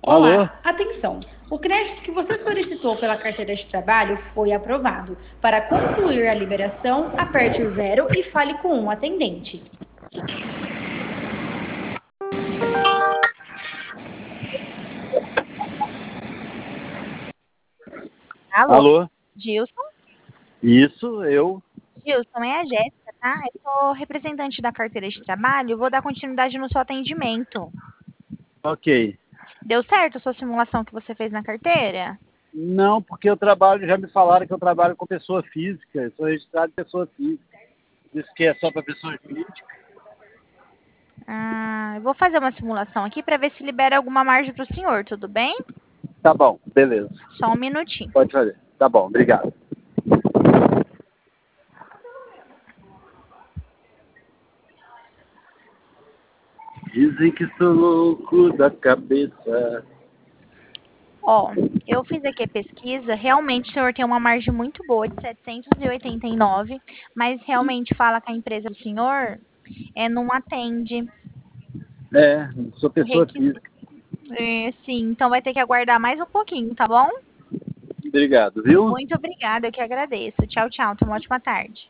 Alô? Olá, atenção! O crédito que você solicitou pela carteira de trabalho foi aprovado. Para concluir a liberação, aperte o zero e fale com um atendente. Alô, Alô? Gilson? Isso, eu. Gilson, é a Jéssica, tá? Eu sou representante da carteira de trabalho, vou dar continuidade no seu atendimento. Ok. Deu certo a sua simulação que você fez na carteira? Não, porque eu trabalho, já me falaram que eu trabalho com pessoa física, eu sou registrado de pessoa física. Diz que é só para pessoa física. Eu vou fazer uma simulação aqui para ver se libera alguma margem para o senhor, tudo bem? Tá bom, beleza. Só um minutinho. Pode fazer. Tá bom, obrigado. Dizem que sou louco da cabeça. Ó, eu fiz aqui a pesquisa, realmente o senhor tem uma margem muito boa de 789, mas realmente fala que a empresa do senhor não atende É, sou o pessoa requisito. física. Sim, então vai ter que aguardar mais um pouquinho, tá bom? Obrigado, viu? Muito obrigada, eu que agradeço. Tchau, tchau. Tenha uma ótima tarde.